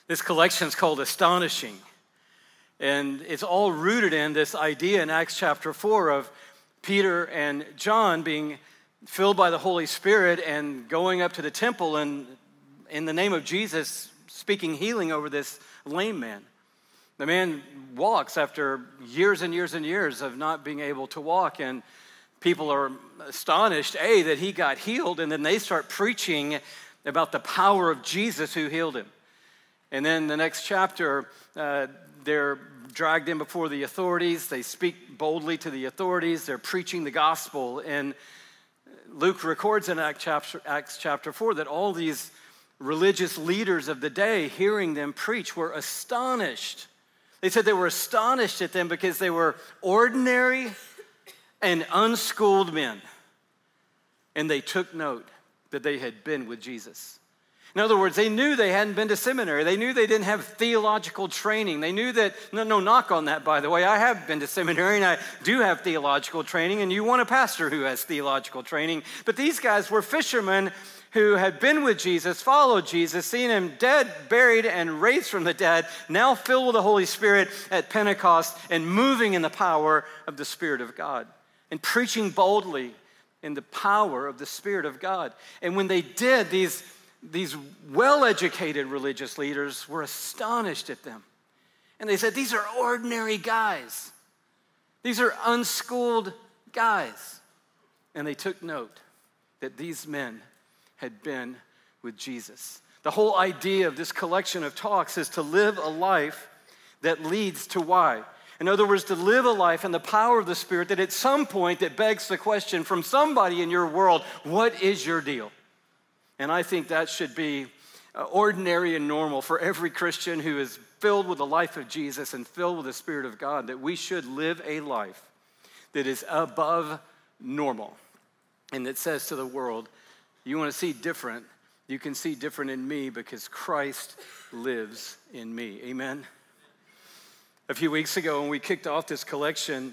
This collection is called Astonishing. And it's all rooted in this idea in Acts chapter 4 of Peter and John being filled by the Holy Spirit and going up to the temple and in the name of Jesus speaking healing over this lame man. The man walks after years and years and years of not being able to walk, and people are astonished, that he got healed, and then they start preaching about the power of Jesus who healed him. And then the next chapter, they're dragged in before the authorities. They speak boldly to the authorities. They're preaching the gospel. And Luke records in Acts chapter 4 that all these religious leaders of the day, hearing them preach, were astonished. They said they were astonished at them because they were ordinary and unschooled men. And they took note that they had been with Jesus. In other words, they knew they hadn't been to seminary. They knew they didn't have theological training. They knew that, no knock on that, by the way. I have been to seminary and I do have theological training, and you want a pastor who has theological training. But these guys were fishermen who had been with Jesus, followed Jesus, seen him dead, buried, and raised from the dead, now filled with the Holy Spirit at Pentecost and moving in the power of the Spirit of God and preaching boldly in the power of the Spirit of God. And when they did, these well-educated religious leaders were astonished at them. And they said, these are ordinary guys. These are unschooled guys. And they took note that these men had been with Jesus. The whole idea of this collection of talks is to live a life that leads to why. In other words, to live a life in the power of the Spirit that at some point that begs the question from somebody in your world, what is your deal? And I think that should be ordinary and normal for every Christian who is filled with the life of Jesus and filled with the Spirit of God, that we should live a life that is above normal and that says to the world, you want to see different, you can see different in me because Christ lives in me. Amen? A few weeks ago when we kicked off this collection,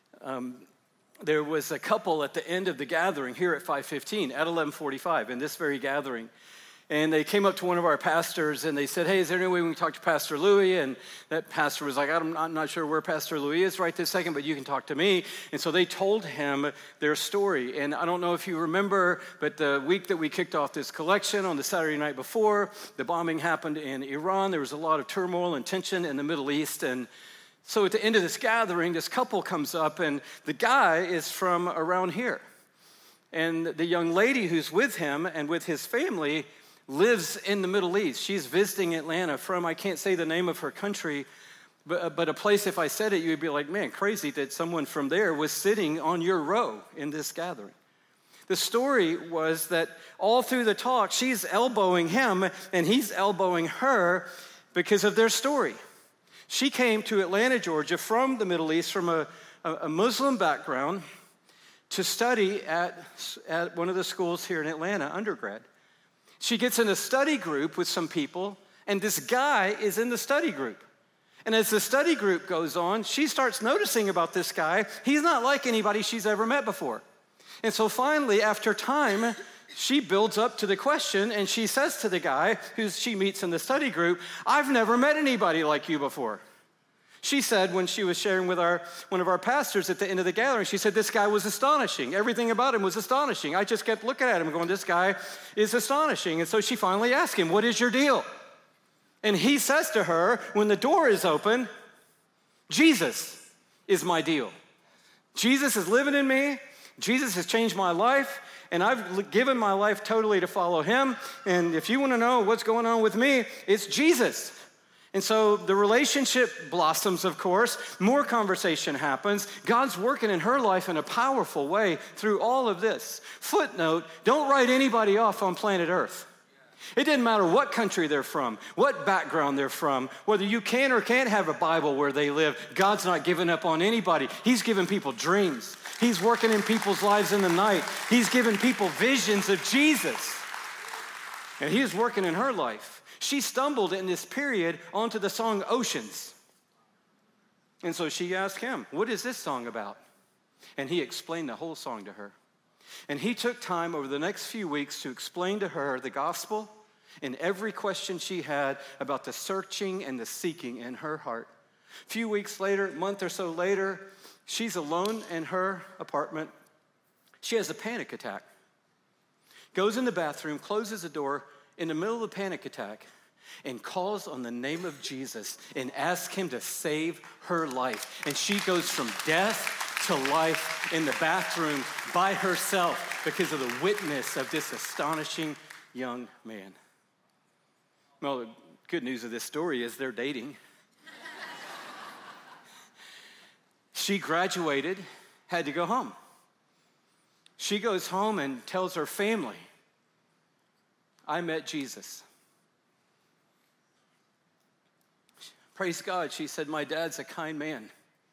there was a couple at the end of the gathering here at 5:15, at 11:45, in this very gathering. And they came up to one of our pastors and they said, hey, is there any way we can talk to Pastor Louie? And that pastor was like, I'm not sure where Pastor Louie is right this second, but you can talk to me. And so they told him their story. And I don't know if you remember, but the week that we kicked off this collection, on the Saturday night before, the bombing happened in Iran. There was a lot of turmoil and tension in the Middle East. And so at the end of this gathering, this couple comes up, and the guy is from around here. And the young lady who's with him and with his family lives in the Middle East. She's visiting Atlanta from, I can't say the name of her country, but a place, if I said it, you'd be like, man, crazy that someone from there was sitting on your row in this gathering. The story was that all through the talk, she's elbowing him and he's elbowing her because of their story. She came to Atlanta, Georgia from the Middle East, from a Muslim background, to study at one of the schools here in Atlanta, undergrad. She gets in a study group with some people, and this guy is in the study group. And as the study group goes on, she starts noticing about this guy. He's not like anybody she's ever met before. And so finally, after time, she builds up to the question, and she says to the guy who she meets in the study group, I've never met anybody like you before. She said when she was sharing with one of our pastors at the end of the gathering, she said, this guy was astonishing. Everything about him was astonishing. I just kept looking at him going, this guy is astonishing. And so she finally asked him, what is your deal? And he says to her, when the door is open, Jesus is my deal. Jesus is living in me. Jesus has changed my life. And I've given my life totally to follow him. And if you want to know what's going on with me, it's Jesus. And so the relationship blossoms, of course. More conversation happens. God's working in her life in a powerful way through all of this. Footnote, don't write anybody off on planet Earth. It didn't matter what country they're from, what background they're from, whether you can or can't have a Bible where they live. God's not giving up on anybody. He's giving people dreams. He's working in people's lives in the night. He's giving people visions of Jesus. And he is working in her life. She stumbled in this period onto the song Oceans. And so she asked him, what is this song about? And he explained the whole song to her. And he took time over the next few weeks to explain to her the gospel in every question she had about the searching and the seeking in her heart. A few weeks later, a month or so later, she's alone in her apartment. She has a panic attack. Goes in the bathroom, closes the door in the middle of the panic attack, and calls on the name of Jesus and asks him to save her life. And she goes from death to life in the bathroom by herself because of the witness of this astonishing young man. Well, the good news of this story is they're dating. She graduated, had to go home. She goes home and tells her family, I met Jesus. Praise God, she said, my dad's a kind man.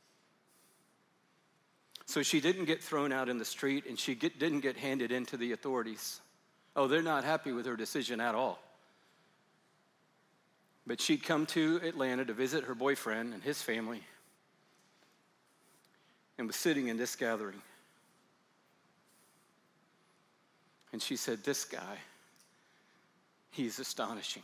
So she didn't get thrown out in the street, and she didn't get handed in to the authorities. Oh, they're not happy with her decision at all. But she'd come to Atlanta to visit her boyfriend and his family and was sitting in this gathering. And she said, this guy, he's astonishing.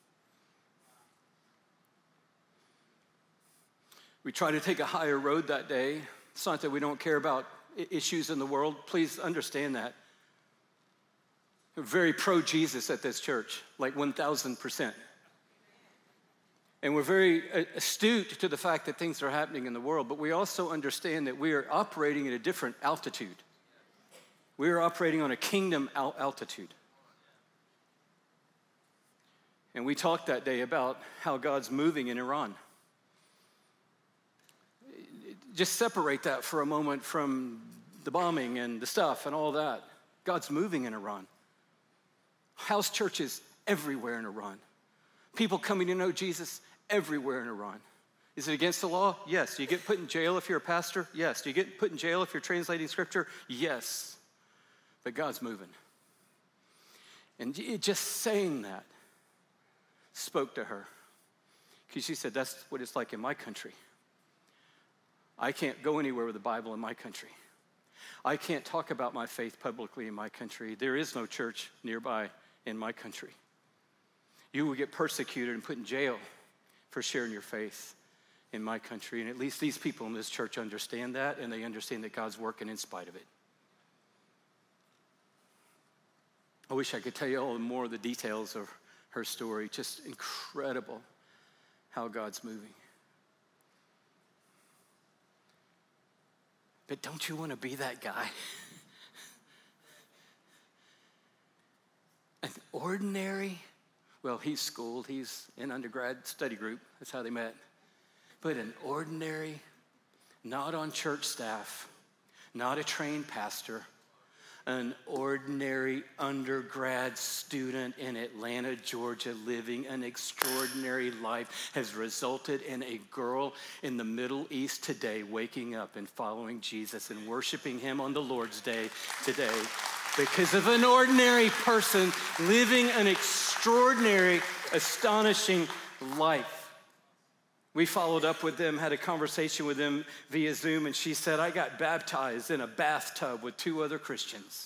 We tried to take a higher road that day. It's not that we don't care about issues in the world. Please understand that. We're very pro-Jesus at this church, like 1,000%. And we're very astute to the fact that things are happening in the world, but we also understand that we are operating at a different altitude. We are operating on a kingdom altitude. And we talked that day about how God's moving in Iran. Just separate that for a moment from the bombing and the stuff and all that. God's moving in Iran. House churches everywhere in Iran. People coming to know Jesus everywhere in Iran. Is it against the law? Yes. Do you get put in jail if you're a pastor? Yes. Do you get put in jail if you're translating scripture? Yes. But God's moving. And just saying that spoke to her. Because she said, that's what it's like in my country. I can't go anywhere with the Bible in my country. I can't talk about my faith publicly in my country. There is no church nearby in my country. You will get persecuted and put in jail for sharing your faith in my country. And at least these people in this church understand that, and they understand that God's working in spite of it. I wish I could tell you all more of the details of her story. Just incredible how God's moving. But don't you want to be that guy? An ordinary, well, he's schooled, he's in undergrad study group, that's how they met. But an ordinary, not on church staff, not a trained pastor, an ordinary undergrad student in Atlanta, Georgia, living an extraordinary life has resulted in a girl in the Middle East today waking up and following Jesus and worshiping him on the Lord's Day today because of an ordinary person living an extraordinary, astonishing life. We followed up with them, had a conversation with them via Zoom, and she said, I got baptized in a bathtub with 2 other Christians.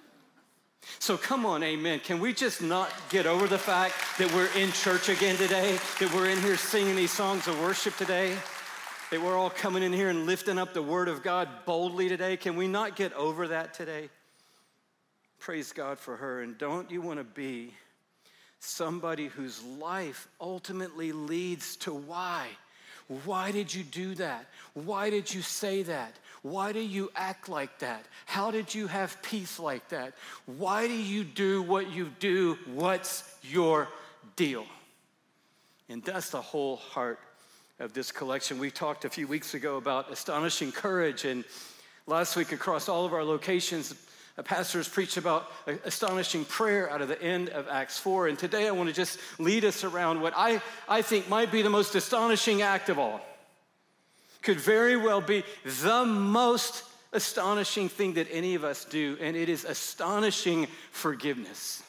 So come on, amen. Can we just not get over the fact that we're in church again today, that we're in here singing these songs of worship today, that we're all coming in here and lifting up the word of God boldly today? Can we not get over that today? Praise God for her. And don't you want to be somebody whose life ultimately leads to why? Why did you do that? Why did you say that? Why do you act like that? How did you have peace like that? Why do you do what you do? What's your deal? And that's the whole heart of this collection. We talked a few weeks ago about astonishing courage, and last week across all of our locations, pastors preached about astonishing prayer out of the end of Acts 4. And today I want to just lead us around what I think might be the most astonishing act of all. Could very well be the most astonishing thing that any of us do, and it is astonishing forgiveness.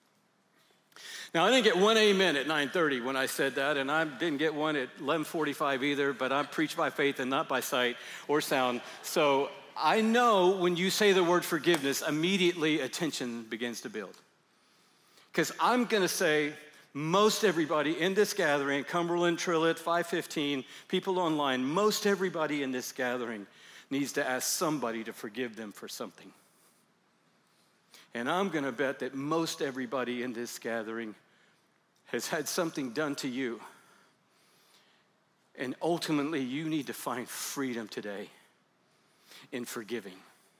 Now, I didn't get one amen at 9:30 when I said that, and I didn't get one at 11:45 either, but I preach by faith and not by sight or sound. So I know when you say the word forgiveness, immediately attention begins to build. Because I'm going to say most everybody in this gathering, Cumberland, Trillet, 515, people online, most everybody in this gathering needs to ask somebody to forgive them for something. And I'm going to bet that most everybody in this gathering has had something done to you. And ultimately, you need to find freedom today in forgiving.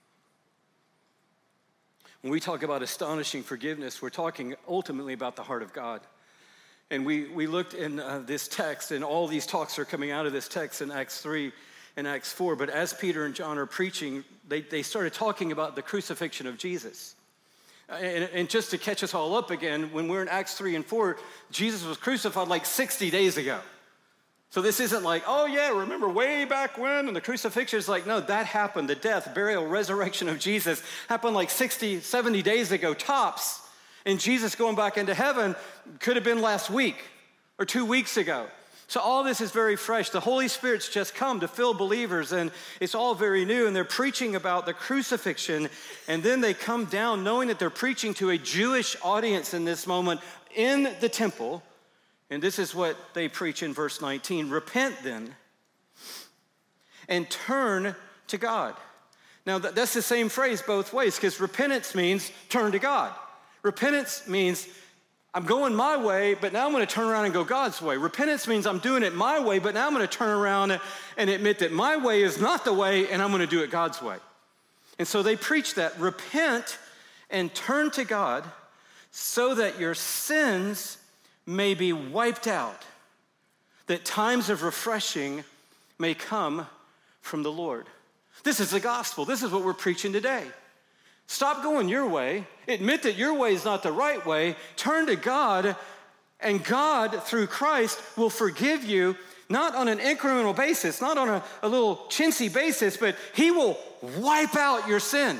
When we talk about astonishing forgiveness, we're talking ultimately about the heart of God. And we looked in this text, and all these talks are coming out of this text in Acts 3 and Acts 4. But as Peter and John are preaching, they started talking about the crucifixion of Jesus. And just to catch us all up again, when we're in Acts 3 and 4, Jesus was crucified like 60 days ago. So this isn't like, oh yeah, remember way back when, and the crucifixion is like, no, that happened. The death, burial, resurrection of Jesus happened like 60, 70 days ago, tops. And Jesus going back into heaven could have been last week or 2 weeks ago. So all this is very fresh. The Holy Spirit's just come to fill believers, and it's all very new, and they're preaching about the crucifixion, and then they come down knowing that they're preaching to a Jewish audience in this moment in the temple, and this is what they preach in verse 19. Repent then and turn to God. Now that's the same phrase both ways, because repentance means turn to God. Repentance means I'm going my way, but now I'm going to turn around and go God's way. Repentance means I'm doing it my way, but now I'm going to turn around and admit that my way is not the way, and I'm going to do it God's way. And so they preach that. Repent and turn to God so that your sins may be wiped out, that times of refreshing may come from the Lord. This is the gospel. This is what we're preaching today. Stop going your way. Admit that your way is not the right way. Turn to God, and God, through Christ, will forgive you, not on an incremental basis, not on a little chintzy basis, but he will wipe out your sin.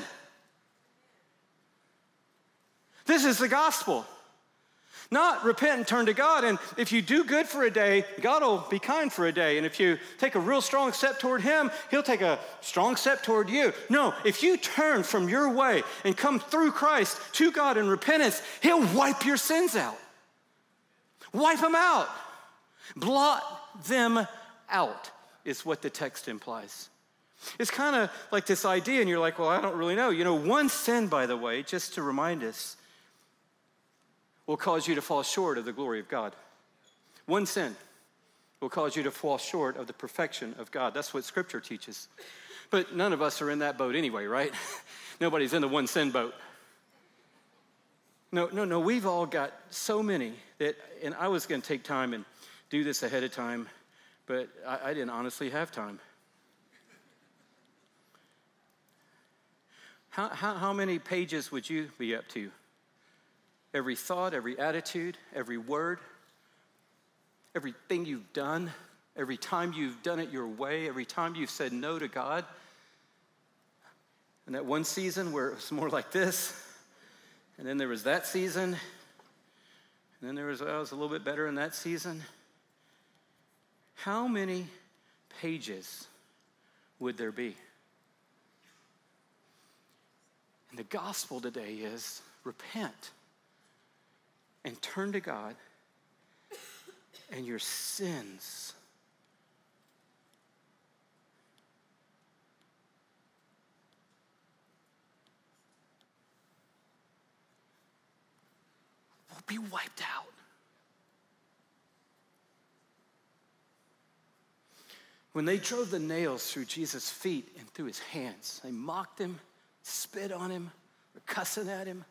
This is the gospel. Not repent and turn to God, and if you do good for a day, God will be kind for a day. And if you take a real strong step toward him, he'll take a strong step toward you. No, if you turn from your way and come through Christ to God in repentance, he'll wipe your sins out. Wipe them out. Blot them out is what the text implies. It's kind of like this idea, and you're like, well, I don't really know. You know, one sin, by the way, just to remind us, will cause you to fall short of the glory of God. One sin will cause you to fall short of the perfection of God. That's what Scripture teaches. But none of us are in that boat anyway, right? Nobody's in the one sin boat. No, we've all got so many that, and I was going to take time and do this ahead of time, but I didn't honestly have time. How many pages would you be up to? Every thought, every attitude, every word, everything you've done, every time you've done it your way, every time you've said no to God. And that one season where it was more like this, and then there was that season, and then there was, well, it was a little bit better in that season. How many pages would there be? And the gospel today is repent and turn to God, and your sins will be wiped out. When they drove the nails through Jesus' feet and through his hands, they mocked him, spit on him, were cussing at him.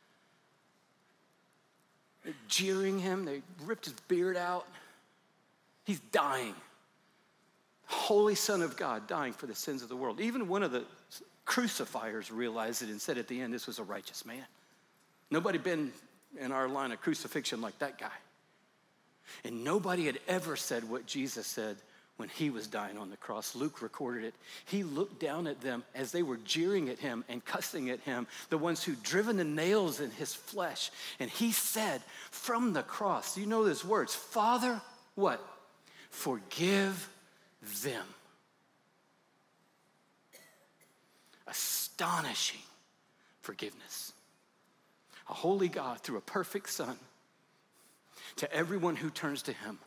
They're jeering him. They ripped his beard out. He's dying. Holy Son of God dying for the sins of the world. Even one of the crucifiers realized it and said at the end, this was a righteous man. Nobody been in our line of crucifixion like that guy. And nobody had ever said what Jesus said when he was dying on the cross. Luke recorded it. He looked down at them as they were jeering at him and cussing at him, the ones who'd driven the nails in his flesh. And he said from the cross, you know those words, Father, what? Forgive them. Astonishing forgiveness. a holy God through a perfect Son, to everyone who turns to him,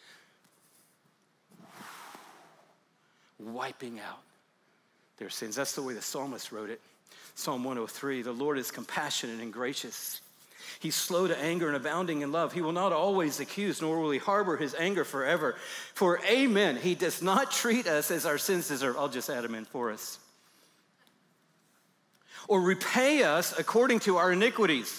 wiping out their sins. That's the way the psalmist wrote it. Psalm 103, the Lord is compassionate and gracious. He's slow to anger and abounding in love. He will not always accuse, nor will he harbor his anger forever. For amen, he does not treat us as our sins deserve. I'll just add them in for us. Or repay us according to our iniquities.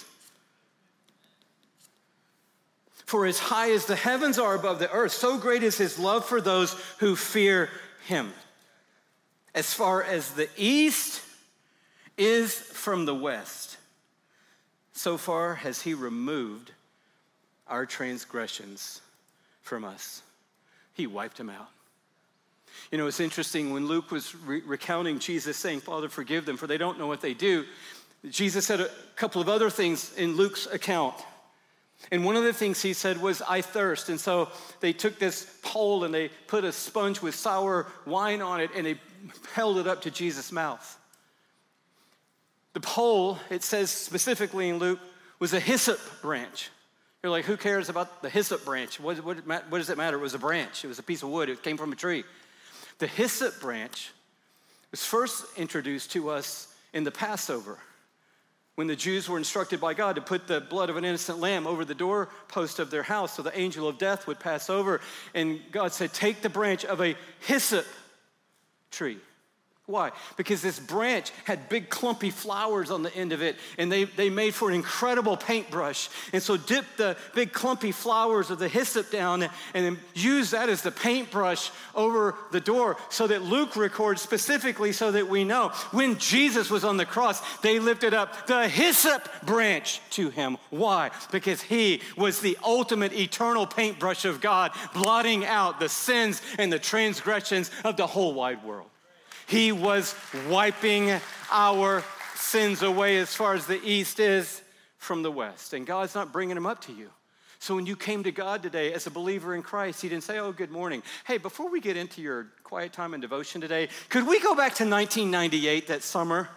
For as high as the heavens are above the earth, so great is his love for those who fear him. As far as the east is from the west, so far has he removed our transgressions from us. He wiped them out. You know, it's interesting when Luke was recounting Jesus saying, Father, forgive them, for they don't know what they do. Jesus said a couple of other things in Luke's account. And one of the things he said was, I thirst. And so they took this pole and they put a sponge with sour wine on it and they held it up to Jesus' mouth. The pole, it says specifically in Luke, was a hyssop branch. You're like, who cares about the hyssop branch? What does it matter? It was a branch. It was a piece of wood. It came from a tree. The hyssop branch was first introduced to us in the Passover, when the Jews were instructed by God to put the blood of an innocent lamb over the doorpost of their house so the angel of death would pass over. And God said, take the branch of a hyssop tree. Why? Because this branch had big clumpy flowers on the end of it, and they made for an incredible paintbrush. And so dip the big clumpy flowers of the hyssop down and then use that as the paintbrush over the door, so that Luke records specifically so that we know when Jesus was on the cross, they lifted up the hyssop branch to him. Why? Because he was the ultimate eternal paintbrush of God, blotting out the sins and the transgressions of the whole wide world. He was wiping our sins away as far as the east is from the west. And God's not bringing them up to you. So when you came to God today as a believer in Christ, he didn't say, oh, good morning. Hey, before we get into your quiet time and devotion today, could we go back to 1998, that summer?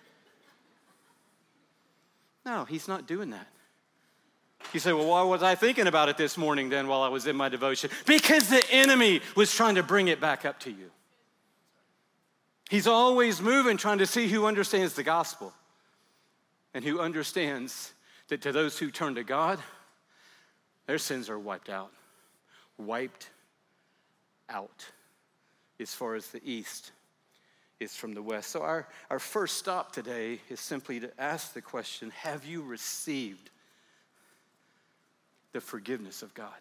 No, he's not doing that. You say, well, why was I thinking about it this morning then while I was in my devotion? Because the enemy was trying to bring it back up to you. He's always moving, trying to see who understands the gospel and who understands that to those who turn to God, their sins are wiped out. Wiped out as far as the east is from the west. So our first stop today is simply to ask the question, have you received the forgiveness of God?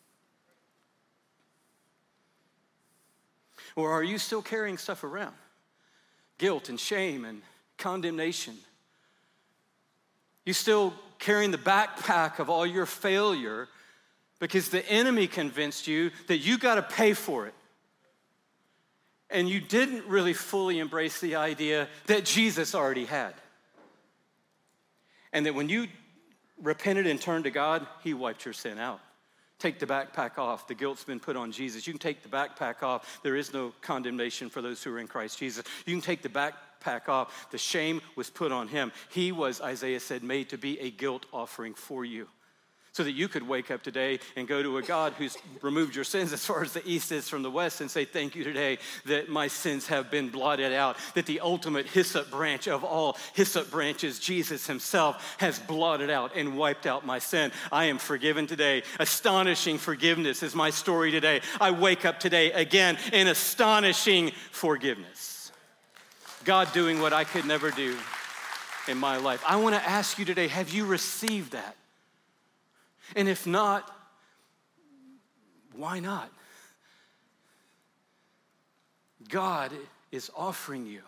Or are you still carrying stuff around? Guilt and shame and condemnation. You still carrying the backpack of all your failure because the enemy convinced you that you got to pay for it. And you didn't really fully embrace the idea that Jesus already had. And that when you repented and turned to God, he wiped your sin out. Take the backpack off. The guilt's been put on Jesus. You can take the backpack off. There is no condemnation for those who are in Christ Jesus. You can take the backpack off. The shame was put on him. He was, Isaiah said, made to be a guilt offering for you, so that you could wake up today and go to a God who's removed your sins as far as the east is from the west and say, thank you today that my sins have been blotted out, that the ultimate hyssop branch of all hyssop branches, Jesus himself, has blotted out and wiped out my sin. I am forgiven today. Astonishing forgiveness is my story today. I wake up today again in astonishing forgiveness. God doing what I could never do in my life. I want to ask you today, have you received that? And if not, why not? God is offering you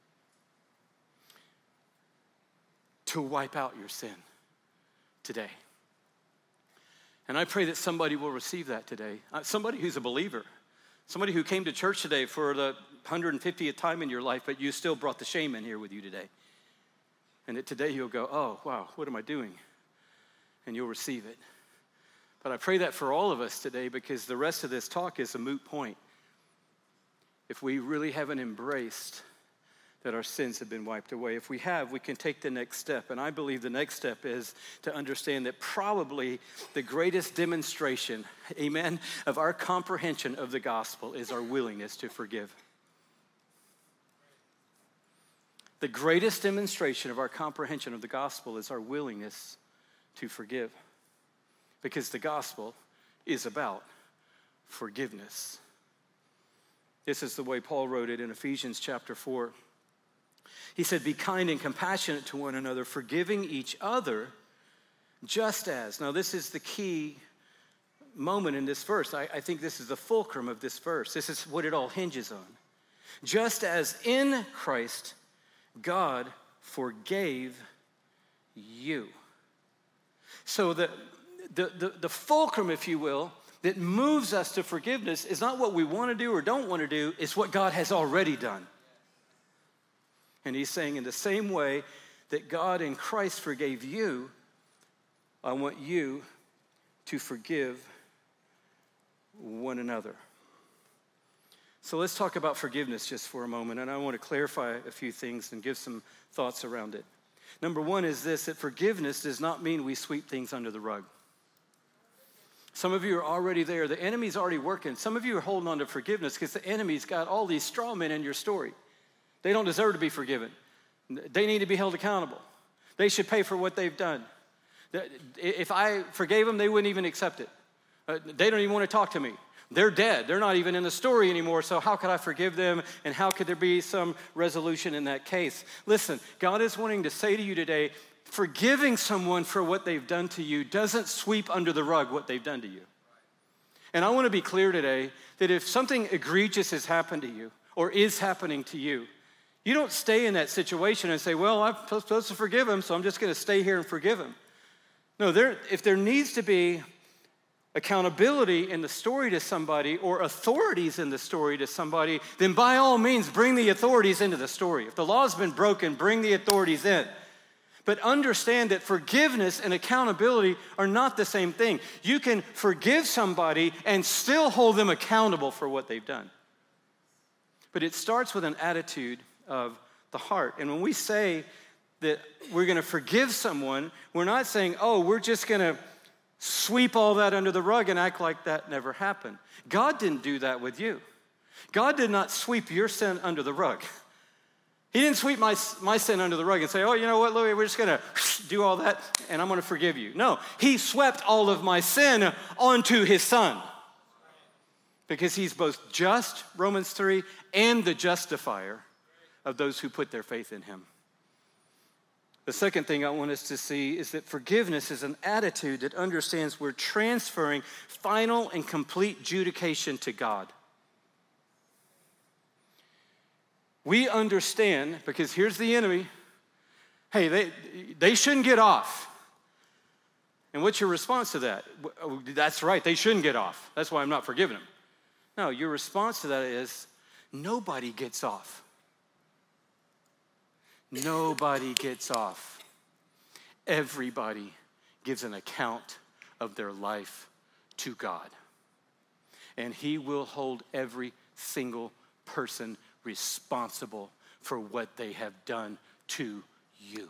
to wipe out your sin today. And I pray that somebody will receive that today. Somebody who's a believer. Somebody who came to church today for the 150th time in your life, but you still brought the shame in here with you today. And that today you'll go, oh, wow, what am I doing? And you'll receive it. But I pray that for all of us today, because the rest of this talk is a moot point if we really haven't embraced that our sins have been wiped away. If we have, we can take the next step. And I believe the next step is to understand that probably the greatest demonstration, amen, of our comprehension of the gospel is our willingness to forgive. The greatest demonstration of our comprehension of the gospel is our willingness to forgive. Because the gospel is about forgiveness. This is the way Paul wrote it in Ephesians chapter 4. He said, be kind and compassionate to one another, forgiving each other, just as. Now, this is the key moment in this verse. I think this is the fulcrum of this verse. This is what it all hinges on. Just as in Christ, God forgave you. So the fulcrum, if you will, that moves us to forgiveness is not what we want to do or don't want to do, it's what God has already done. And he's saying in the same way that God in Christ forgave you, I want you to forgive one another. So let's talk about forgiveness just for a moment, and I want to clarify a few things and give some thoughts around it. Number one is this, that forgiveness does not mean we sweep things under the rug. Some of you are already there. The enemy's already working. Some of you are holding on to forgiveness because the enemy's got all these straw men in your story. They don't deserve to be forgiven. They need to be held accountable. They should pay for what they've done. If I forgave them, they wouldn't even accept it. They don't even want to talk to me. They're dead. They're not even in the story anymore, so how could I forgive them, and how could there be some resolution in that case? Listen, God is wanting to say to you today, forgiving someone for what they've done to you doesn't sweep under the rug what they've done to you. And I want to be clear today that if something egregious has happened to you or is happening to you, you don't stay in that situation and say, well, I'm supposed to forgive him, so I'm just going to stay here and forgive him. No, if there needs to be accountability in the story to somebody or authorities in the story to somebody, then by all means, bring the authorities into the story. If the law's been broken, bring the authorities in. But understand that forgiveness and accountability are not the same thing. You can forgive somebody and still hold them accountable for what they've done. But it starts with an attitude of the heart. And when we say that we're going to forgive someone, we're not saying, oh, we're just going to sweep all that under the rug and act like that never happened. God didn't do that with you. God did not sweep your sin under the rug. He didn't sweep my sin under the rug and say, oh, you know what, Louis, we're just going to do all that and I'm going to forgive you. No, he swept all of my sin onto his son. Because he's both just, Romans 3, and the justifier of those who put their faith in him. The second thing I want us to see is that forgiveness is an attitude that understands we're transferring final and complete adjudication to God. We understand, because here's the enemy, hey, they shouldn't get off. And what's your response to that? That's right, they shouldn't get off. That's why I'm not forgiving them. No, your response to that is, nobody gets off. Nobody gets off. Everybody gives an account of their life to God. And he will hold every single person responsible for what they have done to you.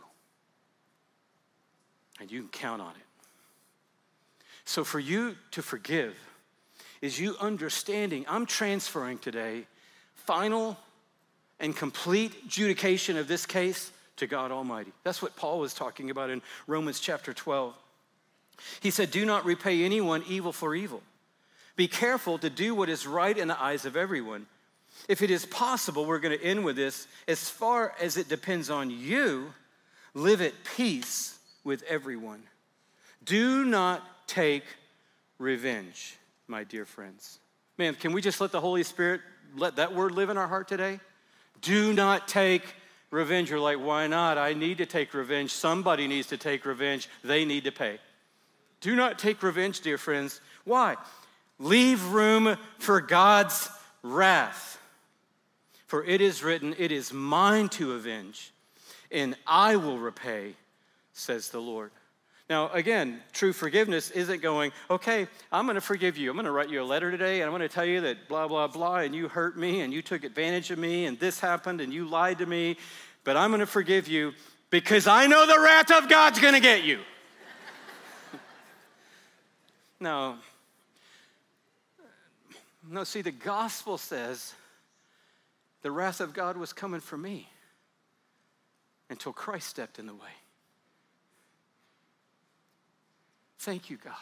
And you can count on it. So for you to forgive is you understanding, I'm transferring today final and complete adjudication of this case to God Almighty. That's what Paul was talking about in Romans chapter 12. He said, do not repay anyone evil for evil. Be careful to do what is right in the eyes of everyone. If it is possible, we're going to end with this, as far as it depends on you, live at peace with everyone. Do not take revenge, my dear friends. Man, can we just let the Holy Spirit, let that word live in our heart today? Do not take revenge. You're like, why not? I need to take revenge. Somebody needs to take revenge. They need to pay. Do not take revenge, dear friends. Why? Leave room for God's wrath. For it is written, it is mine to avenge, and I will repay, says the Lord. Now, again, true forgiveness isn't going, okay, I'm going to forgive you. I'm going to write you a letter today, and I'm going to tell you that blah, blah, blah, and you hurt me, and you took advantage of me, and this happened, and you lied to me, but I'm going to forgive you because I know the wrath of God's going to get you. No, see, the gospel says the wrath of God was coming for me until Christ stepped in the way. Thank you, God.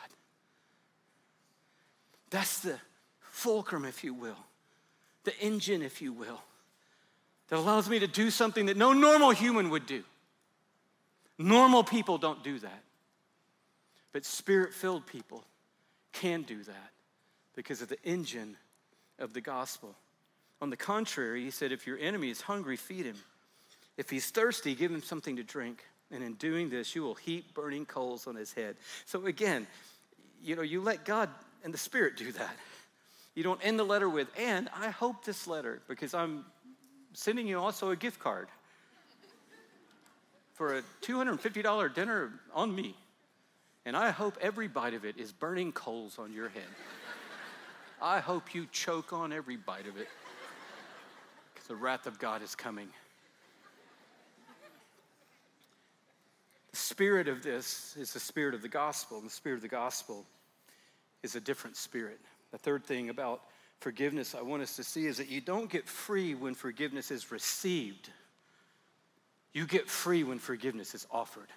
That's the fulcrum, if you will, the engine, if you will, that allows me to do something that no normal human would do. Normal people don't do that. But Spirit-filled people can do that because of the engine of the gospel. On the contrary, he said, if your enemy is hungry, feed him. If he's thirsty, give him something to drink. And in doing this, you will heap burning coals on his head. So again, you let God and the Spirit do that. You don't end the letter with, and I hope this letter, because I'm sending you also a gift card for a $250 dinner on me. And I hope every bite of it is burning coals on your head. I hope you choke on every bite of it, because the wrath of God is coming. The spirit of this is the spirit of the gospel, and the spirit of the gospel is a different spirit. The third thing about forgiveness I want us to see is that you don't get free when forgiveness is received. You get free when forgiveness is offered.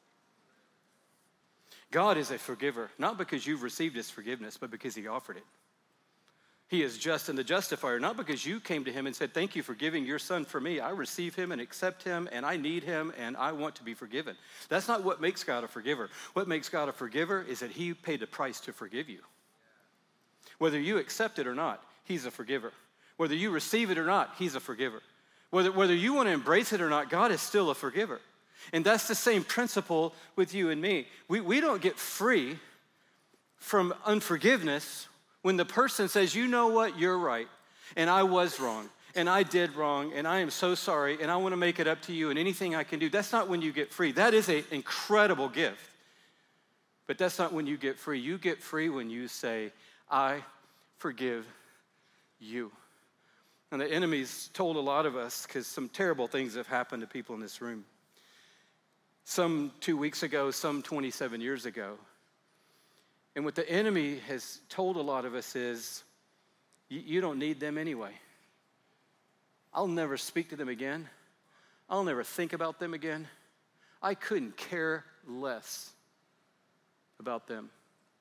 God is a forgiver, not because you've received his forgiveness, but because he offered it. He is just and the justifier, not because you came to him and said, thank you for giving your son for me. I receive him and accept him, and I need him, and I want to be forgiven. That's not what makes God a forgiver. What makes God a forgiver is that he paid the price to forgive you. Whether you accept it or not, he's a forgiver. Whether you receive it or not, he's a forgiver. Whether you want to embrace it or not, God is still a forgiver. And that's the same principle with you and me. We don't get free from unforgiveness when the person says, you know what, you're right, and I was wrong, and I did wrong, and I am so sorry, and I want to make it up to you, and anything I can do. That's not when you get free. That is an incredible gift. But that's not when you get free. You get free when you say, I forgive you. And the enemy's told a lot of us, because some terrible things have happened to people in this room. Some 2 weeks ago, some 27 years ago. And what the enemy has told a lot of us is, you don't need them anyway. I'll never speak to them again. I'll never think about them again. I couldn't care less about them.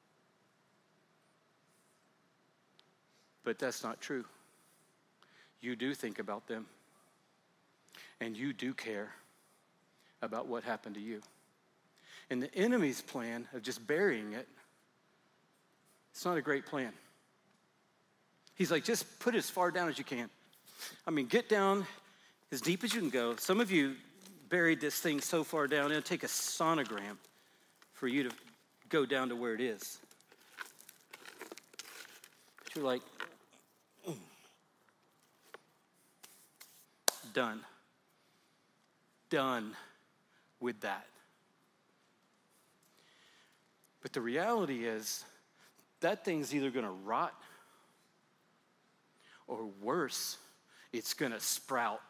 But that's not true. You do think about them. And you do care about what happened to you. And the enemy's plan of just burying it, it's not a great plan. He's like, just put it as far down as you can. I mean, get down as deep as you can go. Some of you buried this thing so far down, it'll take a sonogram for you to go down to where it is. But you're like, done. Done with that. But the reality is, that thing's either going to rot, or worse, it's going to sprout.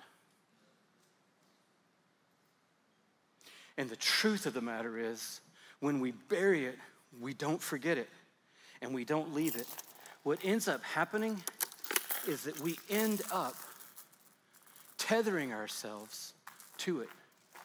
And the truth of the matter is, when we bury it, we don't forget it, and we don't leave it. What ends up happening is that we end up tethering ourselves to it.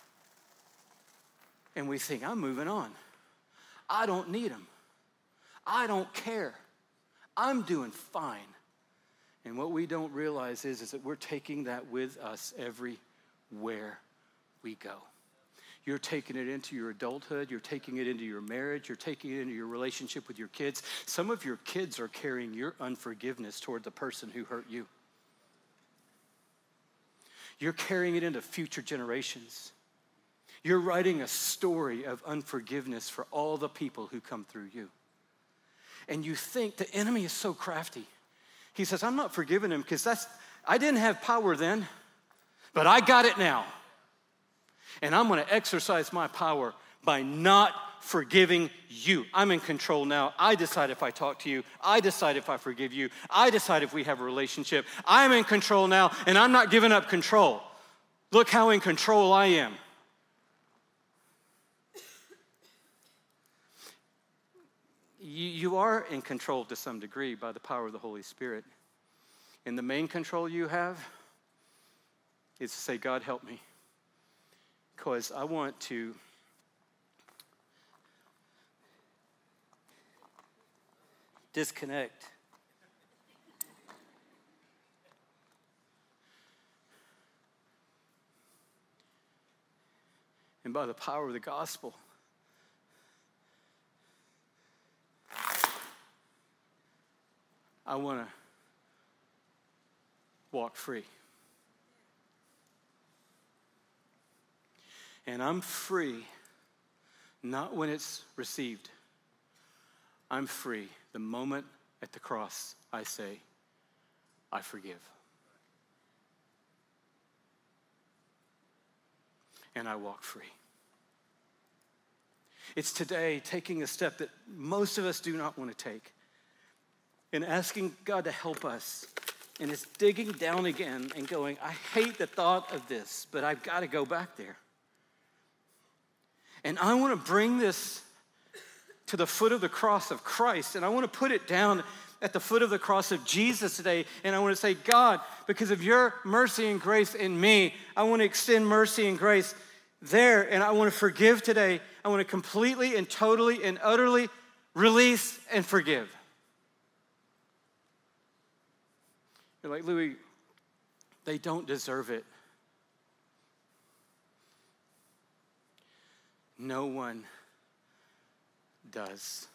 And we think, I'm moving on. I don't need them. I don't care. I'm doing fine. And what we don't realize is that we're taking that with us everywhere we go. You're taking it into your adulthood. You're taking it into your marriage. You're taking it into your relationship with your kids. Some of your kids are carrying your unforgiveness toward the person who hurt you. You're carrying it into future generations. You're writing a story of unforgiveness for all the people who come through you. And you think the enemy is so crafty. He says, I'm not forgiving him because I didn't have power then, but I got it now. And I'm going to exercise my power by not forgiving you. I'm in control now. I decide if I talk to you. I decide if I forgive you. I decide if we have a relationship. I'm in control now, and I'm not giving up control. Look how in control I am. You are in control to some degree by the power of the Holy Spirit. And the main control you have is to say, God, help me. Because I want to disconnect. And by the power of the gospel, I want to walk free. And I'm free not when it's received. I'm free the moment at the cross I say, I forgive. And I walk free. It's today taking a step that most of us do not want to take and asking God to help us. And it's digging down again and going, I hate the thought of this, but I've got to go back there. And I want to bring this to the foot of the cross of Christ, and I want to put it down at the foot of the cross of Jesus today, and I want to say, God, because of your mercy and grace in me, I want to extend mercy and grace there, and I want to forgive today. I want to completely and totally and utterly release and forgive. You're like, Louis, they don't deserve it. No one does.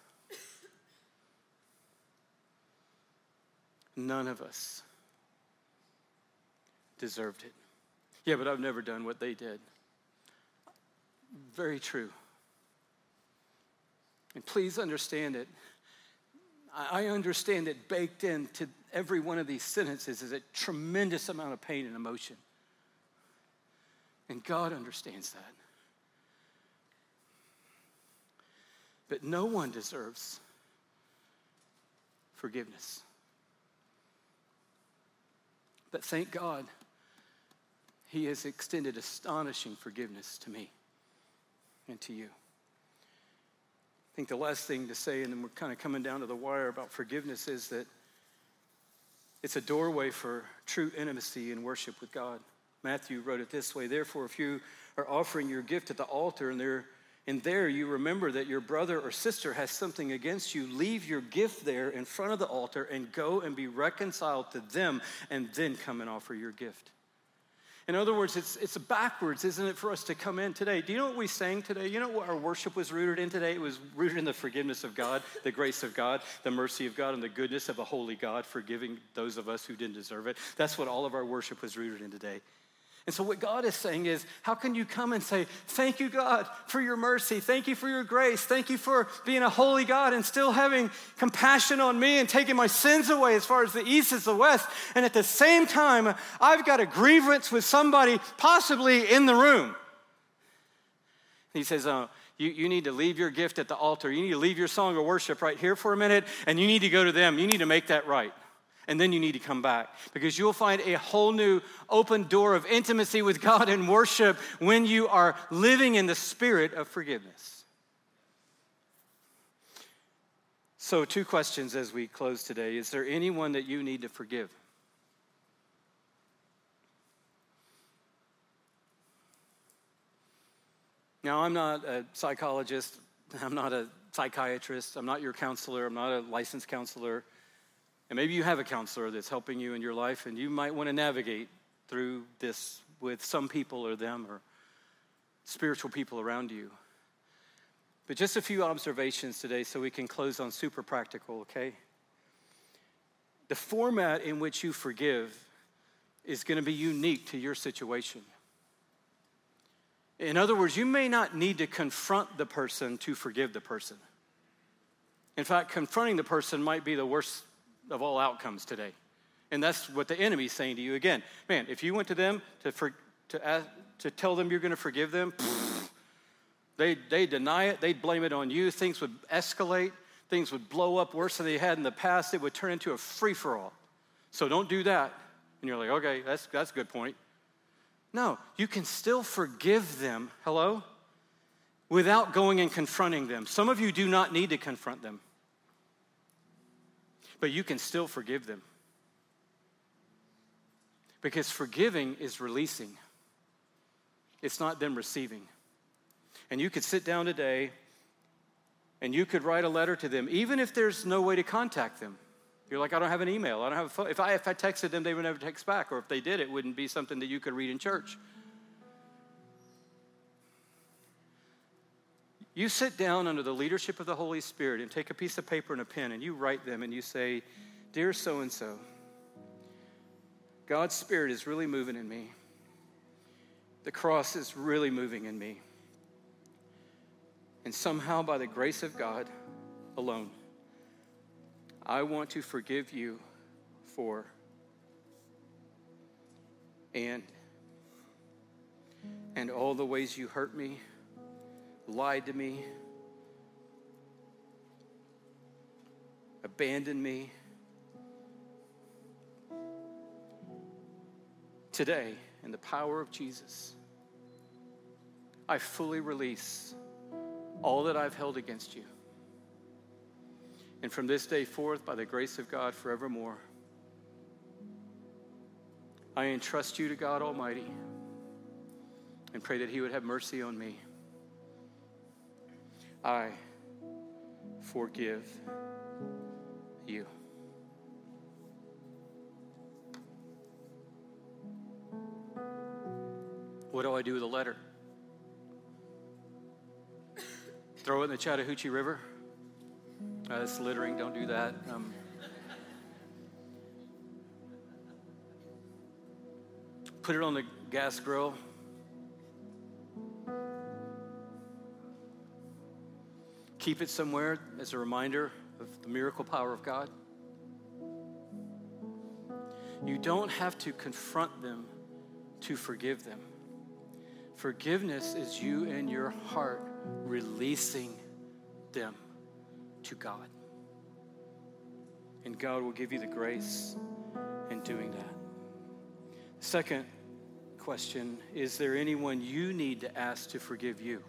None of us deserved it. Yeah, but I've never done what they did. Very true. And please understand it. I understand that baked into every one of these sentences is a tremendous amount of pain and emotion. And God understands that. But no one deserves forgiveness. But thank God, he has extended astonishing forgiveness to me and to you. I think the last thing to say, and then we're kind of coming down to the wire about forgiveness, is that it's a doorway for true intimacy and worship with God. Matthew wrote it this way, therefore, if you are offering your gift at the altar and there you remember that your brother or sister has something against you, leave your gift there in front of the altar and go and be reconciled to them and then come and offer your gift. In other words, it's backwards, isn't it, for us to come in today? Do you know what we sang today? You know what our worship was rooted in today? It was rooted in the forgiveness of God, the grace of God, the mercy of God, and the goodness of a holy God, forgiving those of us who didn't deserve it. That's what all of our worship was rooted in today. And so what God is saying is, how can you come and say, thank you, God, for your mercy. Thank you for your grace. Thank you for being a holy God and still having compassion on me and taking my sins away as far as the east is the west. And at the same time, I've got a grievance with somebody possibly in the room. He says, you need to leave your gift at the altar. You need to leave your song of worship right here for a minute, and you need to go to them. You need to make that right. And then you need to come back, because you'll find a whole new open door of intimacy with God and worship when you are living in the spirit of forgiveness. So 2 questions as we close today. Is there anyone that you need to forgive? Now, I'm not a psychologist. I'm not a psychiatrist. I'm not your counselor. I'm not a licensed counselor. And maybe you have a counselor that's helping you in your life, and you might want to navigate through this with some people or them or spiritual people around you. But just a few observations today so we can close on super practical, okay? The format in which you forgive is going to be unique to your situation. In other words, you may not need to confront the person to forgive the person. In fact, confronting the person might be the worst of all outcomes today. And that's what the enemy's saying to you again. Man, if you went to them to tell them you're going to forgive them, They deny it. They'd blame it on you. Things would escalate. Things would blow up worse than they had in the past. It would turn into a free-for-all. So don't do that. And you're like, okay, that's a good point. No, you can still forgive them, hello, without going and confronting them. Some of you do not need to confront them, but you can still forgive them. Because forgiving is releasing. It's not them receiving. And you could sit down today and you could write a letter to them, even if there's no way to contact them. You're like, I don't have an email. I don't have a phone. If I texted them, they would never text back. Or if they did, it wouldn't be something that you could read in church. You sit down under the leadership of the Holy Spirit and take a piece of paper and a pen and you write them and you say, dear so-and-so, God's Spirit is really moving in me. The cross is really moving in me. And somehow, by the grace of God alone, I want to forgive you for and all the ways you hurt me, lied to me, abandoned me. Today, in the power of Jesus, I fully release all that I've held against you. And from this day forth, by the grace of God forevermore, I entrust you to God Almighty and pray that He would have mercy on me. I forgive you. What do I do with a letter? Throw it in the Chattahoochee River? That's littering, don't do that. Put it on the gas grill. Keep it somewhere as a reminder of the miracle power of God. You don't have to confront them to forgive them. Forgiveness is you in your heart releasing them to God. And God will give you the grace in doing that. Second question, is there anyone you need to ask to forgive you?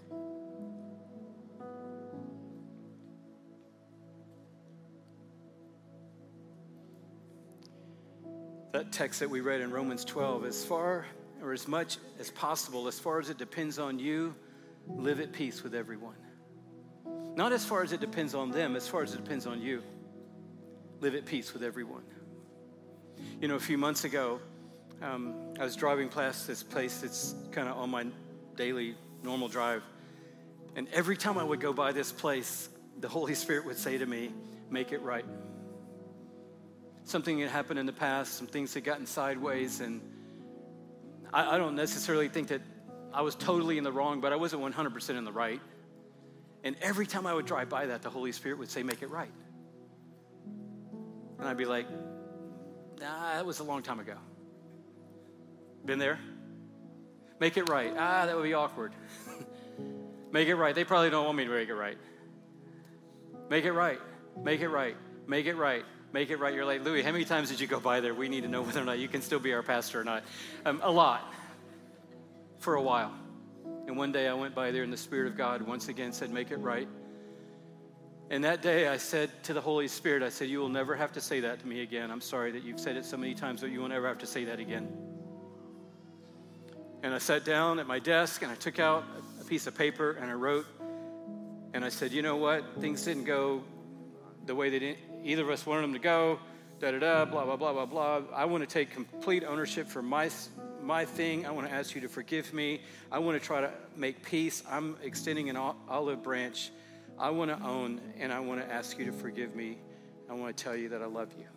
That text that we read in Romans 12, as far or as much as possible, as far as it depends on you, live at peace with everyone. Not as far as it depends on them, as far as it depends on you. Live at peace with everyone. You know, a few months ago, I was driving past this place that's kind of on my daily normal drive. And every time I would go by this place, the Holy Spirit would say to me, make it right. Something had happened in the past, some things had gotten sideways, and I don't necessarily think that I was totally in the wrong, but I wasn't 100% in the right. And every time I would drive by that, the Holy Spirit would say, make it right. And I'd be like, nah, that was a long time ago. Been there? Make it right. That would be awkward. Make it right. They probably don't want me to make it right. Make it right. Make it right. Make it right. Make it right. You're like, Louis, how many times did you go by there? We need to know whether or not you can still be our pastor or not. A lot. For a while. And one day I went by there and the Spirit of God once again said, make it right. And that day I said to the Holy Spirit, I said, you will never have to say that to me again. I'm sorry that you've said it so many times, but you will never have to say that again. And I sat down at my desk and I took out a piece of paper and I wrote, and I said, you know what? Things didn't go the way either of us wanted them to go, blah, blah, blah, blah, blah. I want to take complete ownership for my thing. I want to ask you to forgive me. I want to try to make peace. I'm extending an olive branch. I want to own, and I want to ask you to forgive me. I want to tell you that I love you.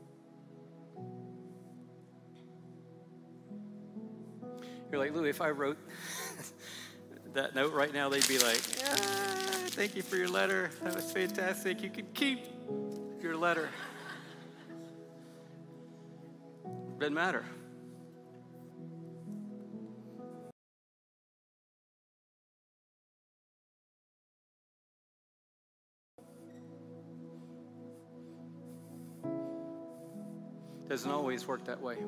You're like, Louis, if I wrote that note right now, they'd be like, thank you for your letter. That was fantastic. You can keep your letter. Doesn't matter. Doesn't always work that way.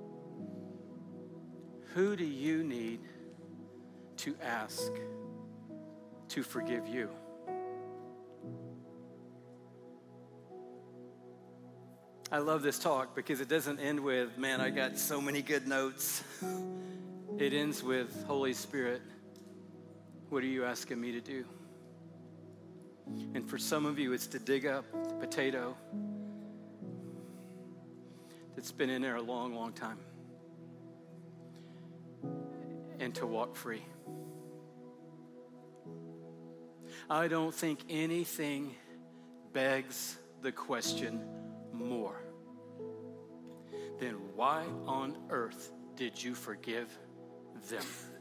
Who do you need to ask to forgive you? I love this talk because it doesn't end with, man, I got so many good notes. It ends with, Holy Spirit, what are you asking me to do? And for some of you, it's to dig up the potato that's been in there a long, long time and to walk free. I don't think anything begs the question more than why on earth did you forgive them?